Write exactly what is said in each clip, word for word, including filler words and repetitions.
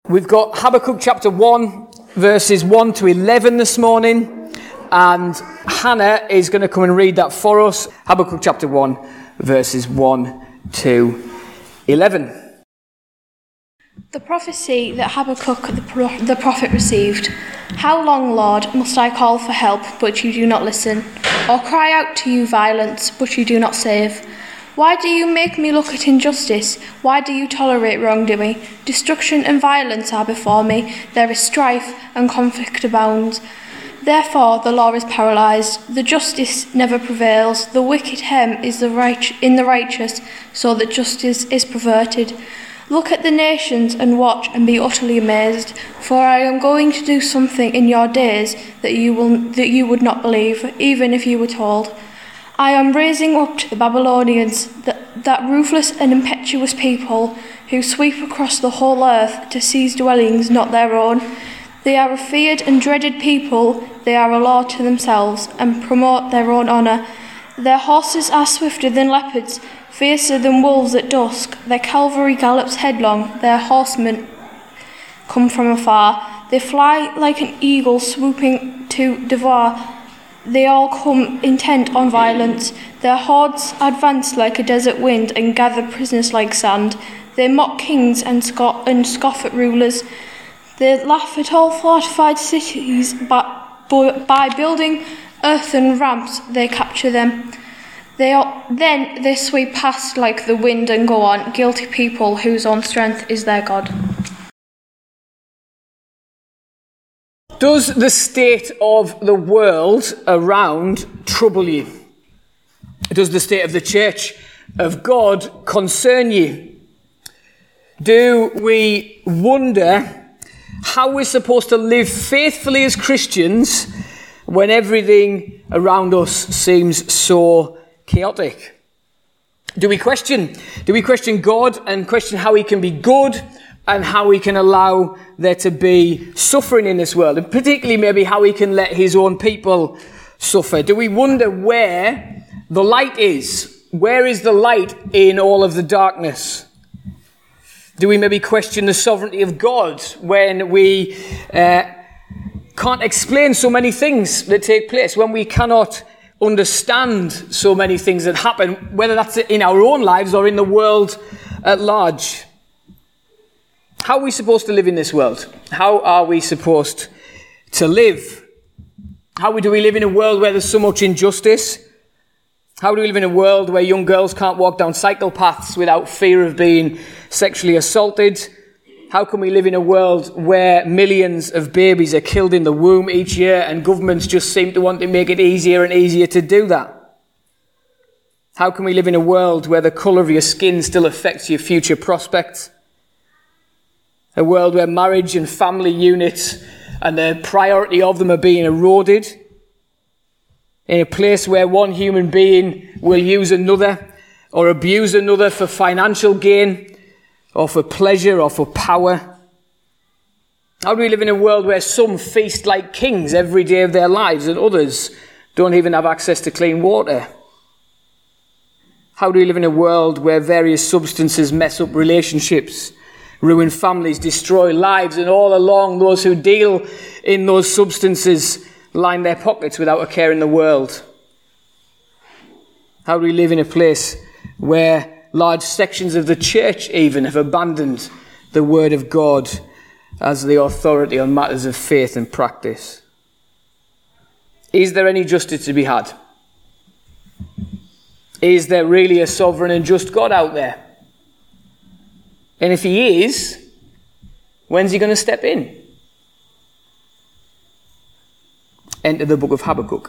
We've got Habakkuk chapter one, verses one to eleven this morning, and Hannah is going to come and read that for us. Habakkuk chapter one, verses one to eleven. The prophecy that Habakkuk the, pro- the prophet received. How long, Lord, must I call for help, but you do not listen, or cry out to you violence, but you do not save? Why do you make me look at injustice? Why do you tolerate wrongdoing? Destruction and violence are before me. There is strife and conflict abounds. Therefore the law is paralysed. The justice never prevails. The wicked hem is the right in the righteous, so that justice is perverted. Look at the nations and watch and be utterly amazed, for I am going to do something in your days that you will that you would not believe, even if you were told. I am raising up to the Babylonians, that, that ruthless and impetuous people who sweep across the whole earth to seize dwellings not their own. They are a feared and dreaded people. They are a law to themselves and promote their own honour. Their horses are swifter than leopards, fiercer than wolves at dusk. Their cavalry gallops headlong. Their horsemen come from afar. They fly like an eagle swooping to devour. They all come intent on violence. Their hordes advance like a desert wind and gather prisoners like sand. They mock kings and scoff, and scoff at rulers. They laugh at all fortified cities, but by building earthen ramps they capture them. They all, then they sweep past like the wind and go on, guilty people whose own strength is their God. Does the state of the world around trouble you? Does the state of the church of God concern you? Do we wonder how we're supposed to live faithfully as Christians when everything around us seems so chaotic? Do we question? Do we question God and question how he can be good and how he can allow there to be suffering in this world, and particularly maybe how he can let his own people suffer? Do we wonder where the light is? Where is the light in all of the darkness? Do we maybe question the sovereignty of God when we uh, can't explain so many things that take place, when we cannot understand so many things that happen, whether that's in our own lives or in the world at large? How are we supposed to live in this world? How are we supposed to live? How do we live in a world where there's so much injustice? How do we live in a world where young girls can't walk down cycle paths without fear of being sexually assaulted? How can we live in a world where millions of babies are killed in the womb each year and governments just seem to want to make it easier and easier to do that? How can we live in a world where the colour of your skin still affects your future prospects? A world where marriage and family units and the priority of them are being eroded. In a place where one human being will use another or abuse another for financial gain or for pleasure or for power. How do we live in a world where some feast like kings every day of their lives and others don't even have access to clean water? How do we live in a world where various substances mess up relationships, ruin families, destroy lives, and all along those who deal in those substances line their pockets without a care in the world? How do we live in a place where large sections of the church even have abandoned the word of God as the authority on matters of faith and practice? Is there any justice to be had? Is there really a sovereign and just God out there? And if he is, when's he going to step in? Enter the book of Habakkuk.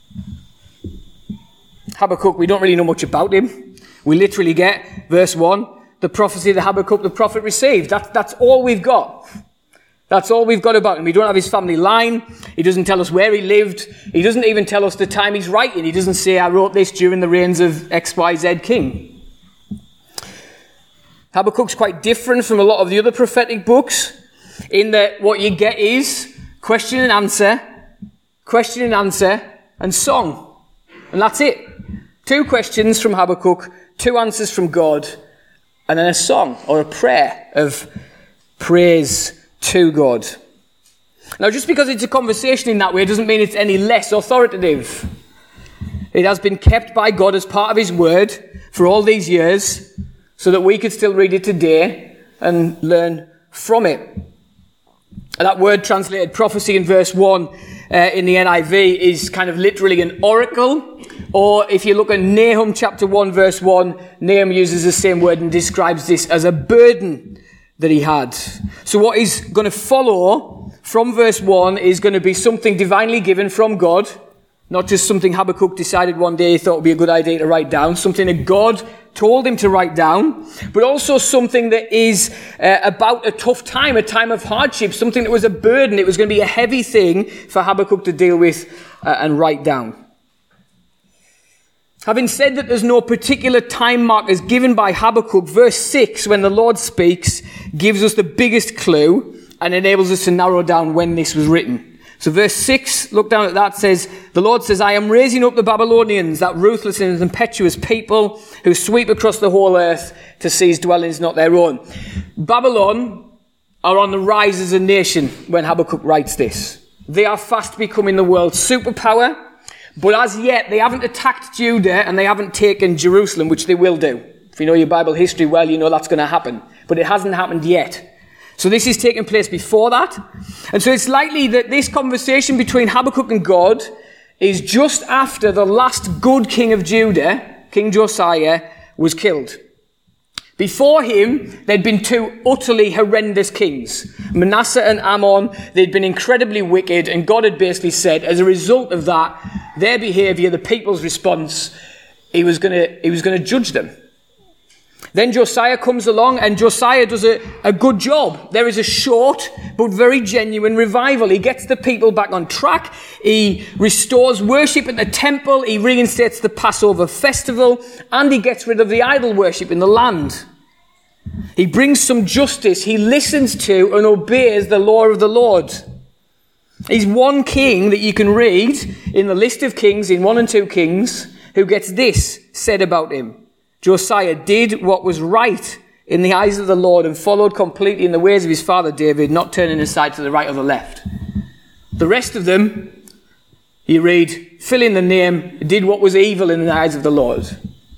Habakkuk, we don't really know much about him. We literally get, verse one, the prophecy that Habakkuk the prophet received. That, that's all we've got. That's all we've got about him. We don't have his family line. He doesn't tell us where he lived. He doesn't even tell us the time he's writing. He doesn't say, I wrote this during the reigns of X Y Z king. Habakkuk's quite different from a lot of the other prophetic books in that what you get is question and answer, question and answer, and song. And that's it. Two questions from Habakkuk, two answers from God, and then a song or a prayer of praise to God. Now, just because it's a conversation in that way doesn't mean it's any less authoritative. It has been kept by God as part of his word for all these years so that we could still read it today and learn from it. And that word translated prophecy in verse one uh, in the N I V is kind of literally an oracle. Or if you look at Nahum chapter one verse one, Nahum uses the same word and describes this as a burden that he had. So what is going to follow from verse one is going to be something divinely given from God. Not just something Habakkuk decided one day he thought would be a good idea to write down. Something that God told him to write down. But also something that is uh, about a tough time, a time of hardship. Something that was a burden. It was going to be a heavy thing for Habakkuk to deal with uh, and write down. Having said that there's no particular time markers given by Habakkuk, verse six, when the Lord speaks, gives us the biggest clue and enables us to narrow down when this was written. So verse six, look down at that, says, the Lord says, I am raising up the Babylonians, that ruthless and impetuous people who sweep across the whole earth to seize dwellings not their own. Babylon are on the rise as a nation when Habakkuk writes this. They are fast becoming the world's superpower, but as yet they haven't attacked Judah and they haven't taken Jerusalem, which they will do. If you know your Bible history well, you know that's going to happen. But it hasn't happened yet. So this is taking place before that. And so it's likely that this conversation between Habakkuk and God is just after the last good king of Judah, King Josiah, was killed. Before him, there'd been two utterly horrendous kings, Manasseh and Ammon. They'd been incredibly wicked, and God had basically said, as a result of that, their behavior, the people's response, he was going to, he was going to judge them. Then Josiah comes along, and Josiah does a, a good job. There is a short but very genuine revival. He gets the people back on track. He restores worship at the temple. He reinstates the Passover festival. And he gets rid of the idol worship in the land. He brings some justice. He listens to and obeys the law of the Lord. He's one king that you can read in the list of kings, in one and two Kings, who gets this said about him. Josiah did what was right in the eyes of the Lord and followed completely in the ways of his father David, not turning aside to the right or the left. The rest of them, you read, fill in the name, did what was evil in the eyes of the Lord.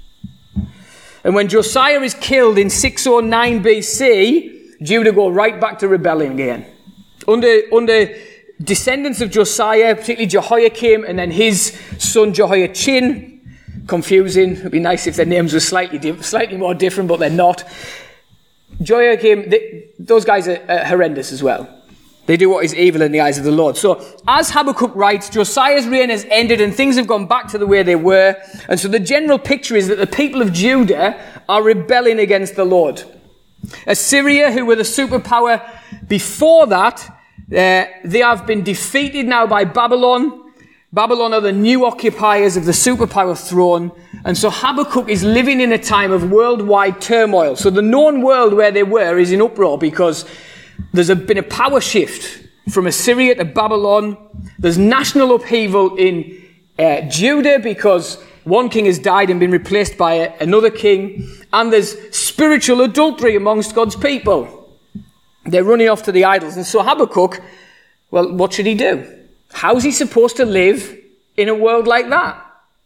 And when Josiah is killed in six oh nine B C, Judah go right back to rebelling again. Under, under descendants of Josiah, particularly Jehoiakim and then his son Jehoiachin, confusing. It'd be nice if their names were slightly di- slightly more different, but they're not. Joachim, they, those guys are, are horrendous as well. They do what is evil in the eyes of the Lord. So, as Habakkuk writes, Josiah's reign has ended and things have gone back to the way they were. And so the general picture is that the people of Judah are rebelling against the Lord. Assyria, who were the superpower before that, uh, they have been defeated now by Babylon. Babylon are the new occupiers of the superpower throne. And so Habakkuk is living in a time of worldwide turmoil. So the known world where they were is in uproar because there's a, been a power shift from Assyria to Babylon. There's national upheaval in uh, Judah because one king has died and been replaced by a, another king. And there's spiritual adultery amongst God's people. They're running off to the idols. And so Habakkuk, well, what should he do? How's he supposed to live in a world like that?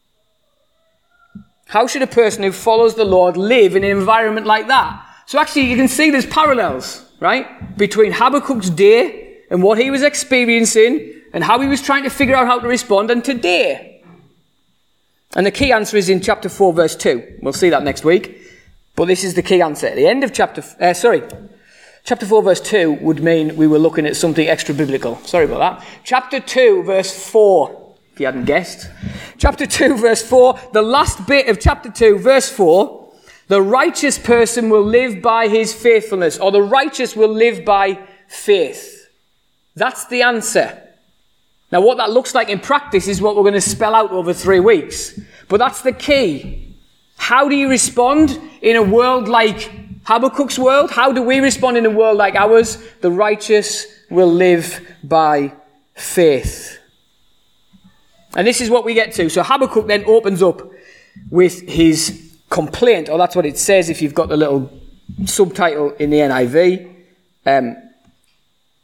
How should a person who follows the Lord live in an environment like that? So actually you can see there's parallels, right? Between Habakkuk's day and what he was experiencing and how he was trying to figure out how to respond and today. And the key answer is in chapter four verse two. We'll see that next week. But this is the key answer. At the end of chapter, uh, sorry, Chapter four verse two would mean we were looking at something extra biblical. Sorry about that. Chapter two verse four, if you hadn't guessed. Chapter two verse four, the last bit of chapter two verse four, the righteous person will live by his faithfulness, or the righteous will live by faith. That's the answer. Now what that looks like in practice is what we're going to spell out over three weeks. But that's the key. How do you respond in a world like Habakkuk's world? How do we respond in a world like ours? The righteous will live by faith. And this is what we get to. So Habakkuk then opens up with his complaint, or that's what it says if you've got the little subtitle in the N I V. Um,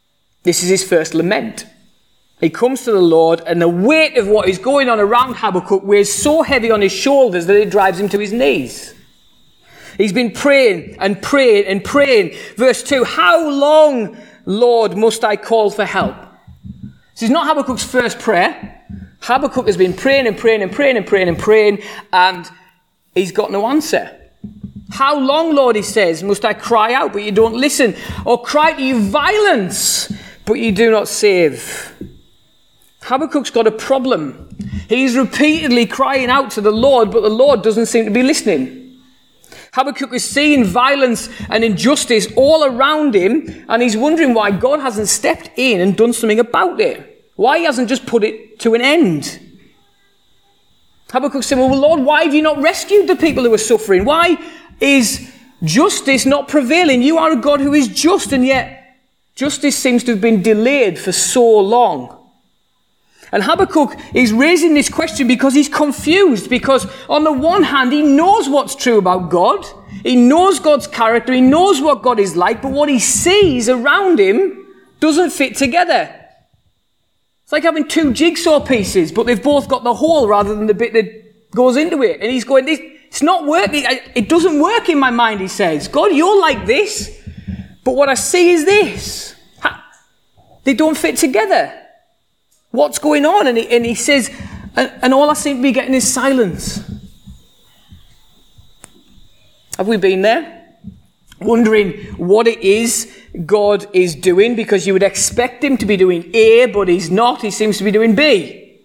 This is his first lament. He comes to the Lord, and the weight of what is going on around Habakkuk weighs so heavy on his shoulders that it drives him to his knees. He's been praying and praying and praying. Verse two, how long, Lord, must I call for help? This is not Habakkuk's first prayer. Habakkuk has been praying and praying and praying and praying and praying, and he's got no answer. How long, Lord, he says, must I cry out, but you don't listen, or cry to you violence, but you do not save? Habakkuk's got a problem. He's repeatedly crying out to the Lord, but the Lord doesn't seem to be listening. Habakkuk is seeing violence and injustice all around him, and he's wondering why God hasn't stepped in and done something about it. Why he hasn't just put it to an end. Habakkuk said, well, Lord, why have you not rescued the people who are suffering? Why is justice not prevailing? You are a God who is just, and yet justice seems to have been delayed for so long. And Habakkuk is raising this question because he's confused, because on the one hand, he knows what's true about God. He knows God's character. He knows what God is like, but what he sees around him doesn't fit together. It's like having two jigsaw pieces, but they've both got the hole rather than the bit that goes into it. And he's going, it's not working. It doesn't work in my mind, he says. God, you're like this, but what I see is this. They don't fit together. What's going on? And he, and he says, and, and all I seem to be getting is silence. Have we been there? Wondering what it is God is doing, because you would expect him to be doing A, but he's not. He seems to be doing B.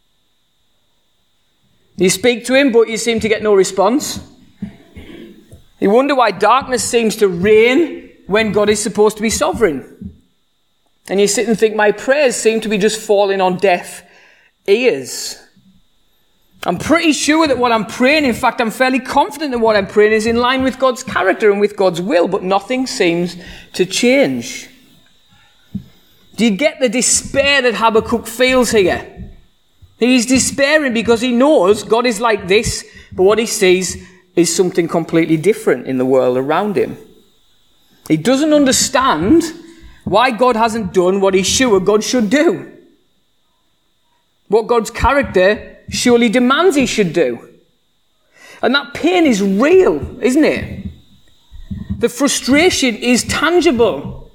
You speak to him, but you seem to get no response. You wonder why darkness seems to reign when God is supposed to be sovereign. And you sit and think, my prayers seem to be just falling on deaf ears. I'm pretty sure that what I'm praying, in fact, I'm fairly confident that what I'm praying is in line with God's character and with God's will, but nothing seems to change. Do you get the despair that Habakkuk feels here? He's despairing because he knows God is like this, but what he sees is something completely different in the world around him. He doesn't understand why God hasn't done what he's sure God should do. What God's character surely demands he should do. And that pain is real, isn't it? The frustration is tangible.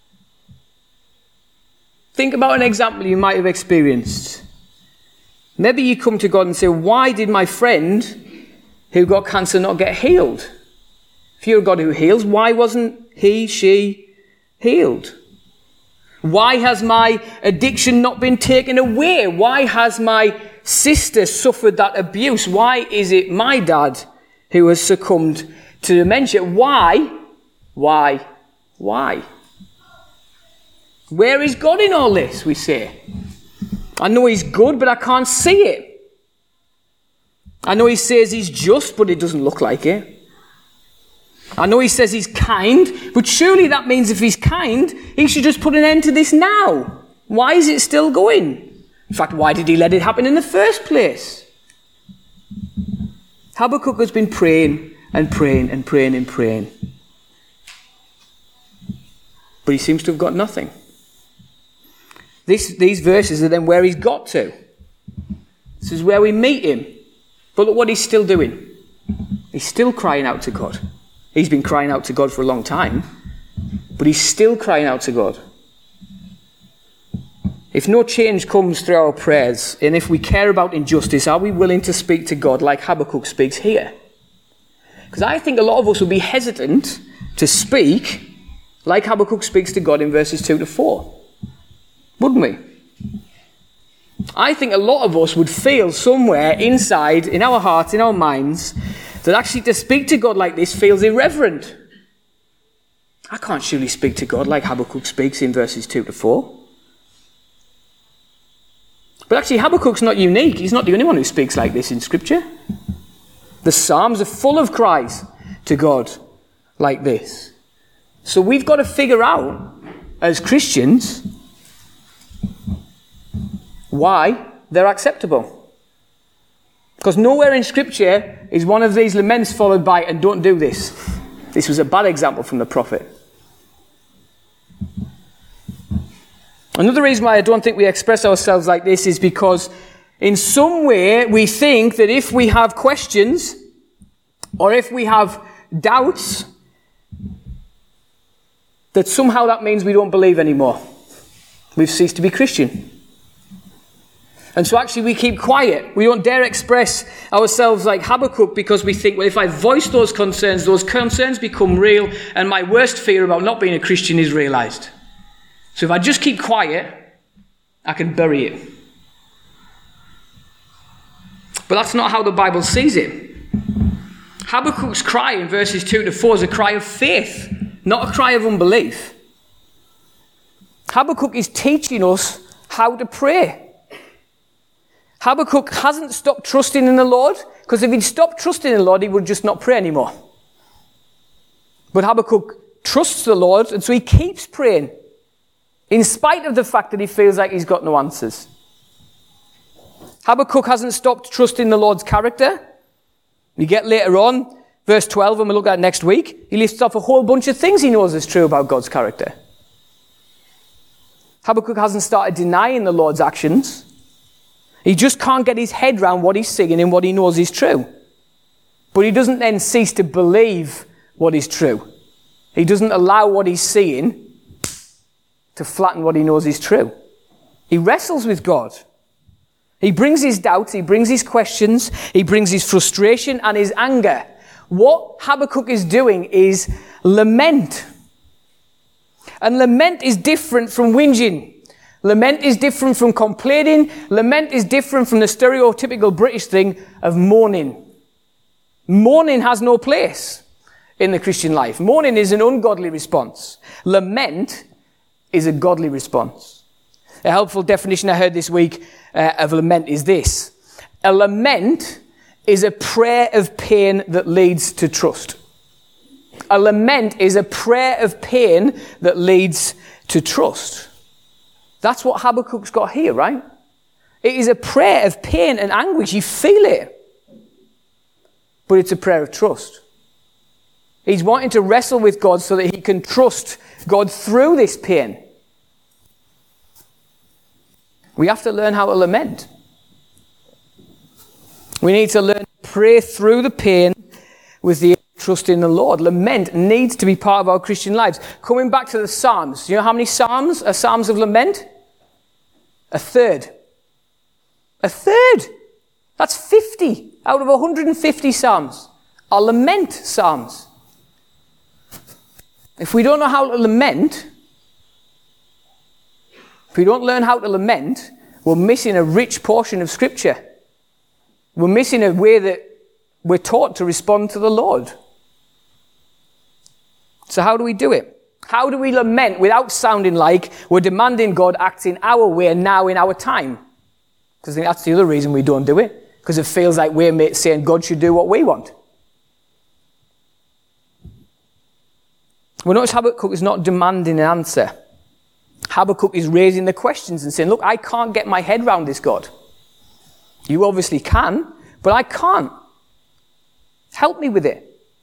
Think about an example you might have experienced. Maybe you come to God and say, why did my friend who got cancer not get healed? If you're a God who heals, why wasn't he, she healed? Why has my addiction not been taken away? Why has my sister suffered that abuse? Why is it my dad who has succumbed to dementia? Why? Why? Why? Where is God in all this, we say? I know he's good, but I can't see it. I know he says he's just, but it doesn't look like it. I know he says he's kind, but surely that means if he's kind, he should just put an end to this now. Why is it still going? In fact, why did he let it happen in the first place? Habakkuk has been praying and praying and praying and praying. But he seems to have got nothing. This, these verses are then where he's got to. This is where we meet him. But look what he's still doing. He's still crying out to God. He's been crying out to God for a long time, but he's still crying out to God. If no change comes through our prayers, and if we care about injustice, are we willing to speak to God like Habakkuk speaks here? Because I think a lot of us would be hesitant to speak like Habakkuk speaks to God in verses two to four. Wouldn't we? I think a lot of us would feel somewhere inside, in our hearts, in our minds, that actually to speak to God like this feels irreverent. I can't surely speak to God like Habakkuk speaks in verses two to four. But actually Habakkuk's not unique. He's not the only one who speaks like this in Scripture. The Psalms are full of cries to God like this. So we've got to figure out, as Christians, why they're acceptable. Because nowhere in Scripture is one of these laments followed by, and don't do this. This was a bad example from the prophet. Another reason why I don't think we express ourselves like this is because in some way we think that if we have questions or if we have doubts, that somehow that means we don't believe anymore. We've ceased to be Christian. And so actually we keep quiet. We don't dare express ourselves like Habakkuk because we think, well, if I voice those concerns, those concerns become real and my worst fear about not being a Christian is realized. So if I just keep quiet, I can bury it. But that's not how the Bible sees it. Habakkuk's cry in verses two to four is a cry of faith, not a cry of unbelief. Habakkuk is teaching us how to pray. Habakkuk hasn't stopped trusting in the Lord, because if he'd stopped trusting in the Lord, he would just not pray anymore. But Habakkuk trusts the Lord, and so he keeps praying, in spite of the fact that he feels like he's got no answers. Habakkuk hasn't stopped trusting the Lord's character. We get later on, verse twelve, and we'll look at it next week, he lists off a whole bunch of things he knows is true about God's character. Habakkuk hasn't started denying the Lord's actions. He just can't get his head around what he's seeing and what he knows is true. But he doesn't then cease to believe what is true. He doesn't allow what he's seeing to flatten what he knows is true. He wrestles with God. He brings his doubts, he brings his questions, he brings his frustration and his anger. What Habakkuk is doing is lament. And lament is different from whinging. Lament is different from complaining. Lament is different from the stereotypical British thing of mourning. Mourning has no place in the Christian life. Mourning is an ungodly response. Lament is a godly response. A helpful definition I heard this week uh, of lament is this. A lament is a prayer of pain that leads to trust. A lament is a prayer of pain that leads to trust. That's what Habakkuk's got here, right? It is a prayer of pain and anguish. You feel it. But it's a prayer of trust. He's wanting to wrestle with God so that he can trust God through this pain. We have to learn how to lament. We need to learn to pray through the pain with the trust in the Lord. Lament needs to be part of our Christian lives. Coming back to the Psalms, you know how many Psalms are Psalms of lament? A third. A third. That's fifty out of one hundred fifty Psalms are lament Psalms. If we don't know how to lament, if we don't learn how to lament, we're missing a rich portion of Scripture. We're missing a way that we're taught to respond to the Lord. So how do we do it? How do we lament without sounding like we're demanding God acts in our way now in our time? Because I think that's the other reason we don't do it. Because it feels like we're saying God should do what we want. Well, notice Habakkuk is not demanding an answer. Habakkuk is raising the questions and saying, look, I can't get my head around this, God. You obviously can, but I can't. Help me with it.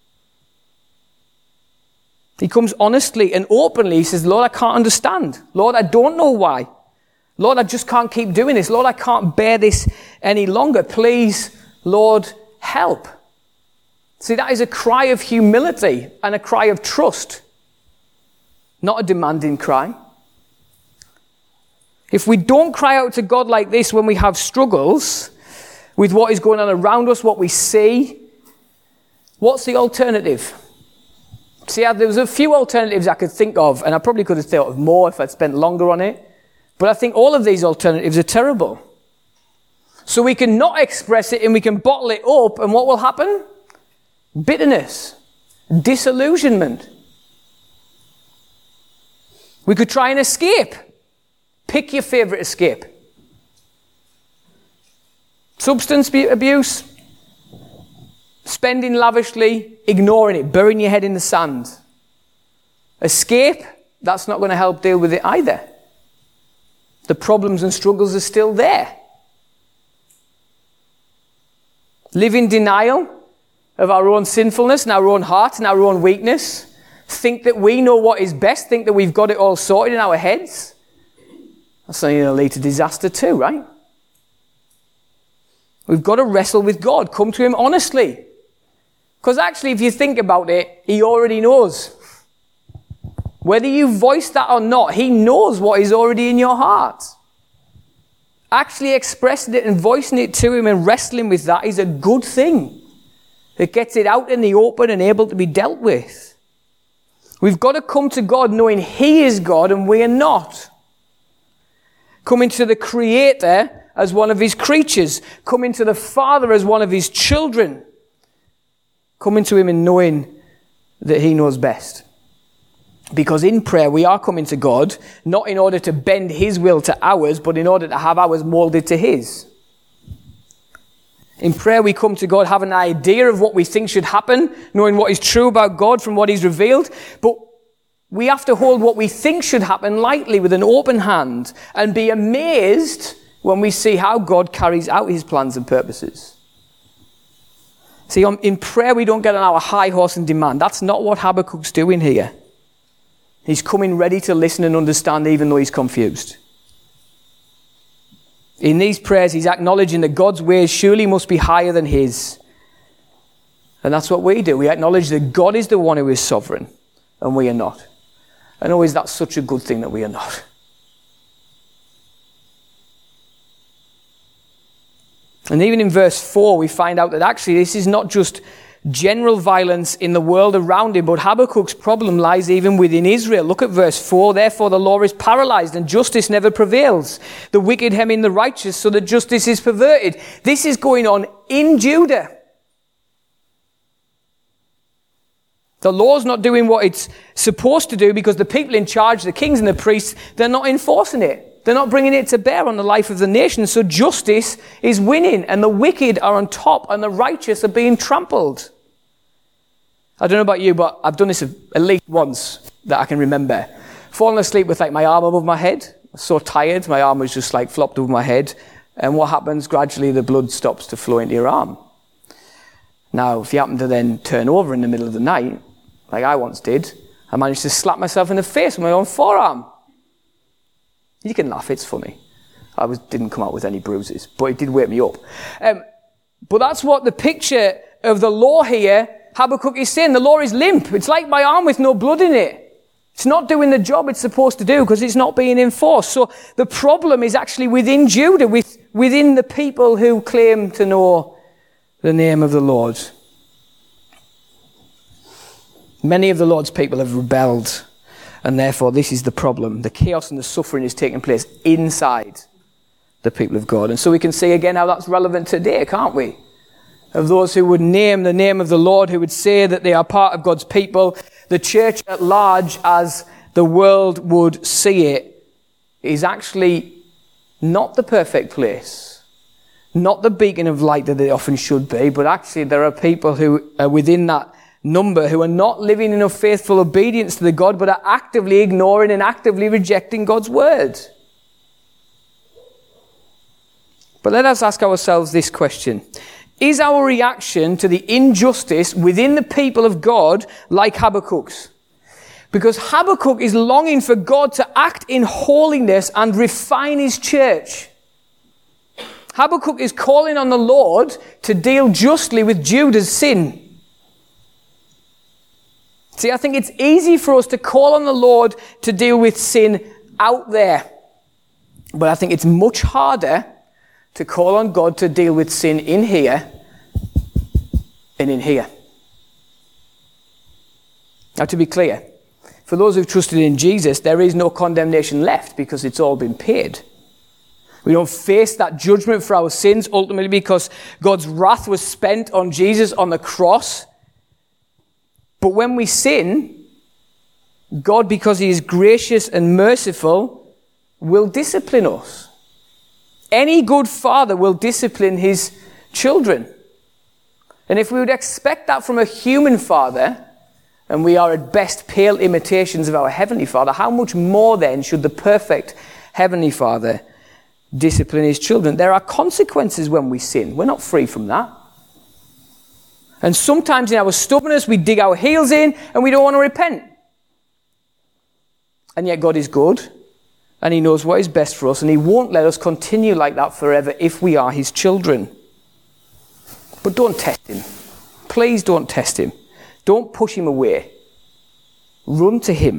He comes honestly and openly. He says, Lord, I can't understand. Lord, I don't know why. Lord, I just can't keep doing this. Lord, I can't bear this any longer. Please, Lord, help. See, that is a cry of humility and a cry of trust, not a demanding cry. If we don't cry out to God like this when we have struggles with what is going on around us, what we see, what's the alternative? See, there was a few alternatives I could think of, and I probably could have thought of more if I'd spent longer on it. But I think all of these alternatives are terrible. So we can not express it and we can bottle it up, and what will happen? Bitterness, disillusionment. We could try and escape. Pick your favorite escape. Substance abuse, spending lavishly, ignoring it, burying your head in the sand. Escape, that's not going to help deal with it either. The problems and struggles are still there. Live in denial of our own sinfulness and our own heart and our own weakness. Think that we know what is best. Think that we've got it all sorted in our heads. That's something that'll lead to disaster too, right? We've got to wrestle with God. Come to him honestly. Because actually, if you think about it, he already knows. Whether you voice that or not, he knows what is already in your heart. Actually expressing it and voicing it to him and wrestling with that is a good thing. It gets it out in the open and able to be dealt with. We've got to come to God knowing he is God and we are not. Coming to the Creator as one of his creatures. Coming to the Father as one of his children. Coming to him and knowing that he knows best. Because in prayer we are coming to God, not in order to bend his will to ours, but in order to have ours molded to his. In prayer we come to God having an idea of what we think should happen, knowing what is true about God from what he's revealed, but we have to hold what we think should happen lightly with an open hand and be amazed when we see how God carries out his plans and purposes. See, in prayer we don't get on our high horse and demand. That's not what Habakkuk's doing here. He's coming ready to listen and understand even though he's confused. In these prayers, he's acknowledging that God's ways surely must be higher than his. And that's what we do. We acknowledge that God is the one who is sovereign, and we are not. And always that's such a good thing that we are not. And even in verse four, we find out that actually this is not just general violence in the world around him, but Habakkuk's problem lies even within Israel. Look at verse four. Therefore the law is paralyzed and justice never prevails. The wicked hem in the righteous so that justice is perverted. This is going on in Judah. The law's not doing what it's supposed to do because the people in charge, the kings and the priests, they're not enforcing it. They're not bringing it to bear on the life of the nation. So justice is winning and the wicked are on top and the righteous are being trampled. I don't know about you, but I've done this at least once that I can remember. Falling asleep with like my arm above my head. I was so tired, my arm was just like flopped over my head. And what happens? Gradually the blood stops to flow into your arm. Now, if you happen to then turn over in the middle of the night, like I once did, I managed to slap myself in the face with my own forearm. You can laugh, it's funny. I was, didn't come out with any bruises, but it did wake me up. Um, but that's what the picture of the law here, Habakkuk is saying. The law is limp. It's like my arm with no blood in it. It's not doing the job it's supposed to do because it's not being enforced. So the problem is actually within Judah, with, within the people who claim to know the name of the Lord. Many of the Lord's people have rebelled, and therefore this is the problem. The chaos and the suffering is taking place inside the people of God. And so we can see again how that's relevant today, can't we? Of those who would name the name of the Lord, who would say that they are part of God's people. The church at large, as the world would see it, is actually not the perfect place. Not the beacon of light that they often should be, but actually there are people who are within that number who are not living in a faithful obedience to the God, but are actively ignoring and actively rejecting God's word. But let us ask ourselves this question. Is our reaction to the injustice within the people of God like Habakkuk's? Because Habakkuk is longing for God to act in holiness and refine his church. Habakkuk is calling on the Lord to deal justly with Judah's sin. See, I think it's easy for us to call on the Lord to deal with sin out there. But I think it's much harder to call on God to deal with sin in here and in here. Now, to be clear, for those who've trusted in Jesus, there is no condemnation left because it's all been paid. We don't face that judgment for our sins ultimately because God's wrath was spent on Jesus on the cross. But when we sin, God, because he is gracious and merciful, will discipline us. Any good father will discipline his children. And if we would expect that from a human father, and we are at best pale imitations of our Heavenly Father, how much more then should the perfect Heavenly Father discipline his children? There are consequences when we sin. We're not free from that. And sometimes in our stubbornness, we dig our heels in and we don't want to repent. And yet God is good and he knows what is best for us, and he won't let us continue like that forever if we are his children. But don't test him. Please don't test him. Don't push him away. Run to him.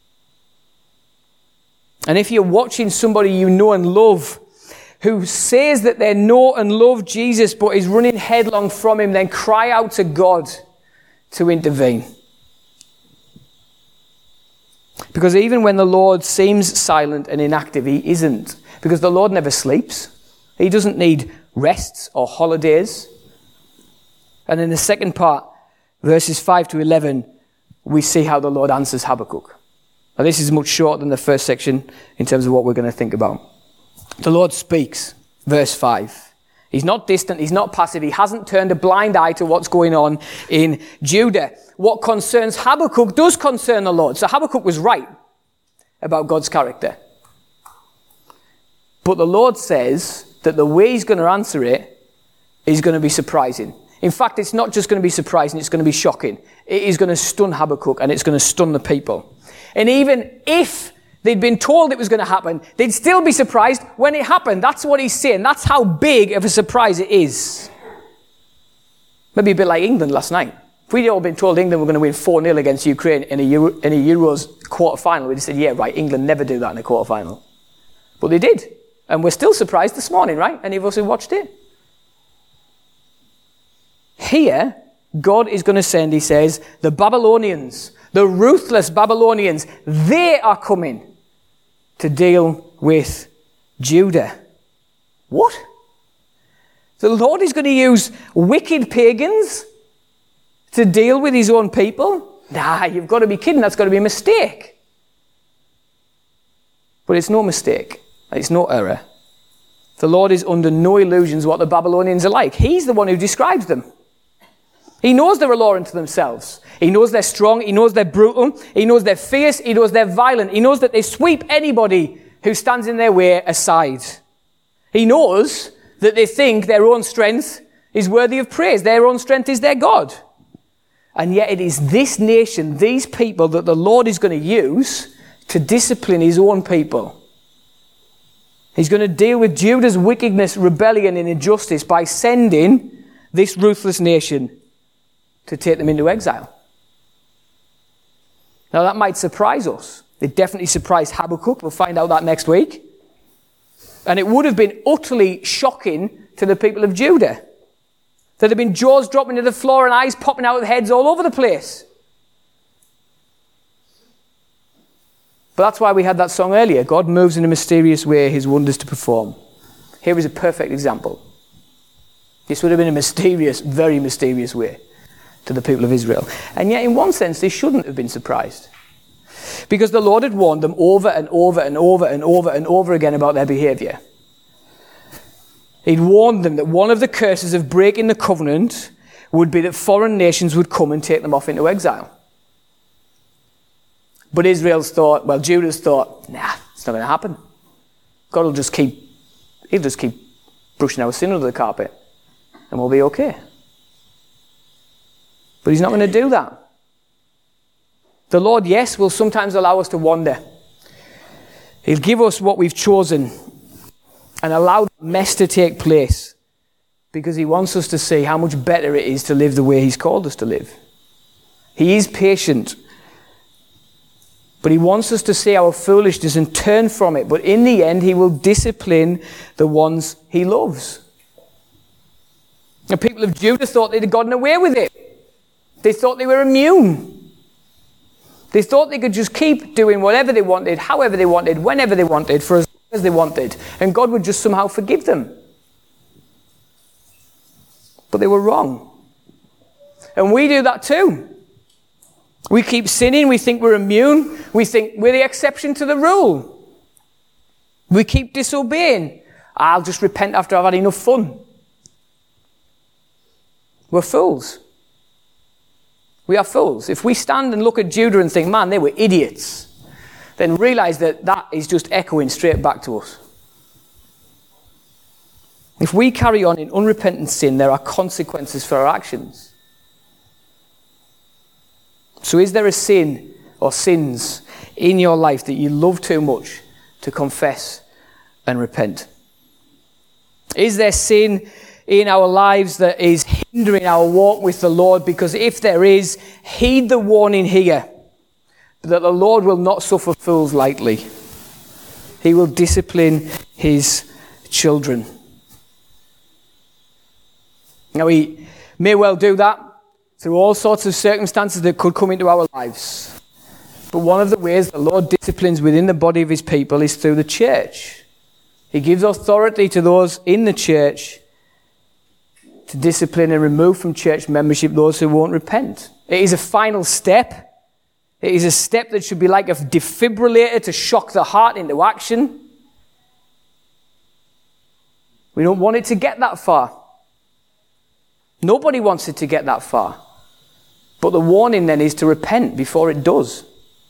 And if you're watching somebody you know and love who says that they know and love Jesus but is running headlong from him, then cry out to God to intervene. Because even when the Lord seems silent and inactive, he isn't. Because the Lord never sleeps. He doesn't need rests or holidays. And in the second part, verses five to eleven, we see how the Lord answers Habakkuk. Now this is much shorter than the first section in terms of what we're going to think about. The Lord speaks, verse five. He's not distant, he's not passive, he hasn't turned a blind eye to what's going on in Judah. What concerns Habakkuk does concern the Lord. So Habakkuk was right about God's character. But the Lord says that the way he's going to answer it is going to be surprising. In fact, it's not just going to be surprising, it's going to be shocking. It is going to stun Habakkuk and it's going to stun the people. And even if they'd been told it was going to happen, they'd still be surprised when it happened. That's what he's saying. That's how big of a surprise it is. Maybe a bit like England last night. If we'd all been told England were going to win four nil against Ukraine in a, Euro, in a Euros quarter-final, we'd have said, yeah, right, England never do that in a quarter-final. But they did. And we're still surprised this morning, right? Any of us who watched it? Here, God is going to send, he says, the Babylonians, the ruthless Babylonians, they are coming to deal with Judah. What? The Lord is going to use wicked pagans to deal with his own people? Nah, you've got to be kidding. That's got to be a mistake. But it's no mistake. It's no error. The Lord is under no illusions what the Babylonians are like. He's the one who describes them. He knows they're a law unto themselves. He knows they're strong. He knows they're brutal. He knows they're fierce. He knows they're violent. He knows that they sweep anybody who stands in their way aside. He knows that they think their own strength is worthy of praise. Their own strength is their God. And yet it is this nation, these people, that the Lord is going to use to discipline his own people. He's going to deal with Judah's wickedness, rebellion, and injustice by sending this ruthless nation to take them into exile. Now that might surprise us. It definitely surprised Habakkuk. We'll find out that next week. And it would have been utterly shocking to the people of Judah. There'd have been jaws dropping to the floor and eyes popping out of their heads all over the place. But that's why we had that song earlier. God moves in a mysterious way, his wonders to perform. Here is a perfect example. This would have been a mysterious, very mysterious way to the people of Israel. And yet, in one sense, they shouldn't have been surprised. Because the Lord had warned them over and over and over and over and over again about their behavior. He'd warned them that one of the curses of breaking the covenant would be that foreign nations would come and take them off into exile. But Israel's thought, well, Judah's thought, nah, it's not going to happen. God will just keep, he'll just keep brushing our sin under the carpet and we'll be okay. But he's not going to do that. The Lord, yes, will sometimes allow us to wander. He'll give us what we've chosen and allow the mess to take place because he wants us to see how much better it is to live the way he's called us to live. He is patient, but he wants us to see our foolishness and turn from it. But in the end, he will discipline the ones he loves. The people of Judah thought they'd gotten away with it. They thought they were immune. They thought they could just keep doing whatever they wanted, however they wanted, whenever they wanted, for as long as they wanted. And God would just somehow forgive them. But they were wrong. And we do that too. We keep sinning. We think we're immune. We think we're the exception to the rule. We keep disobeying. I'll just repent after I've had enough fun. We're fools. We are fools. If we stand and look at Judah and think, man, they were idiots, then realize that that is just echoing straight back to us. If we carry on in unrepentant sin, there are consequences for our actions. So is there a sin or sins in your life that you love too much to confess and repent. Is there sin in our lives that is hindering our walk with the Lord? Because if there is, heed the warning here that the Lord will not suffer fools lightly. He will discipline his children. Now, he may well do that through all sorts of circumstances that could come into our lives. But one of the ways the Lord disciplines within the body of his people is through the church. He gives authority to those in the church to discipline and remove from church membership those who won't repent. It is a final step. It is a step that should be like a defibrillator to shock the heart into action. We don't want it to get that far. Nobody wants it to get that far. But the warning then is to repent before it does.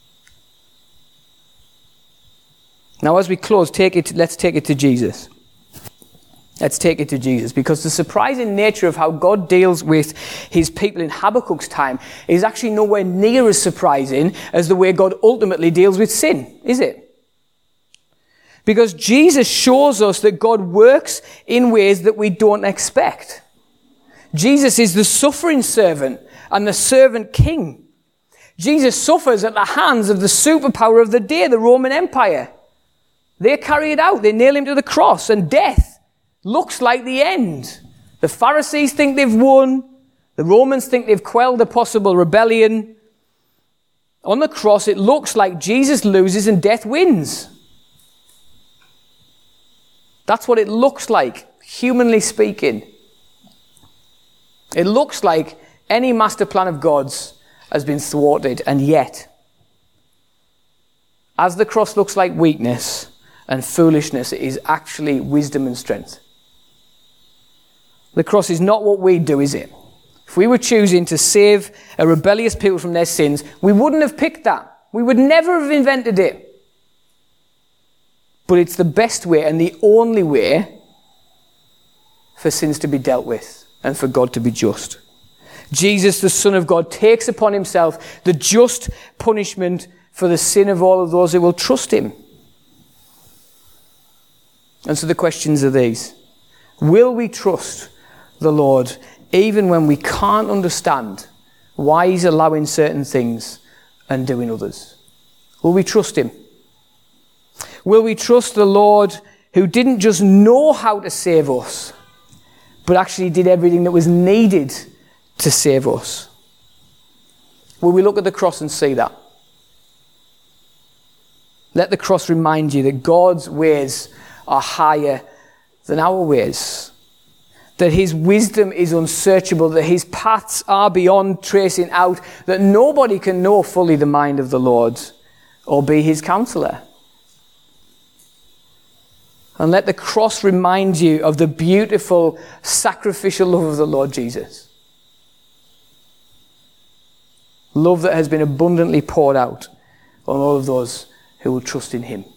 Now, as we close, take it, let's take it to Jesus. Let's take it to Jesus, because the surprising nature of how God deals with his people in Habakkuk's time is actually nowhere near as surprising as the way God ultimately deals with sin, is it? Because Jesus shows us that God works in ways that we don't expect. Jesus is the suffering servant and the servant king. Jesus suffers at the hands of the superpower of the day, the Roman Empire. They carry it out. They nail him to the cross, and death looks like the end. The Pharisees think they've won. The Romans think they've quelled a possible rebellion. On the cross, it looks like Jesus loses and death wins. That's what it looks like, humanly speaking. It looks like any master plan of God's has been thwarted, and yet, as the cross looks like weakness and foolishness, it is actually wisdom and strength. The cross is not what we do, is it? If we were choosing to save a rebellious people from their sins, we wouldn't have picked that. We would never have invented it. But it's the best way and the only way for sins to be dealt with and for God to be just. Jesus, the Son of God, takes upon himself the just punishment for the sin of all of those who will trust him. And so the questions are these. Will we trust the Lord even when we can't understand why he's allowing certain things and doing others? Will we trust him? Will we trust the Lord who didn't just know how to save us, but actually did everything that was needed to save us? Will we look at the cross and see that? Let the cross remind you that God's ways are higher than our ways, that his wisdom is unsearchable, that his paths are beyond tracing out, that nobody can know fully the mind of the Lord or be his counselor. And let the cross remind you of the beautiful sacrificial love of the Lord Jesus. Love that has been abundantly poured out on all of those who will trust in him.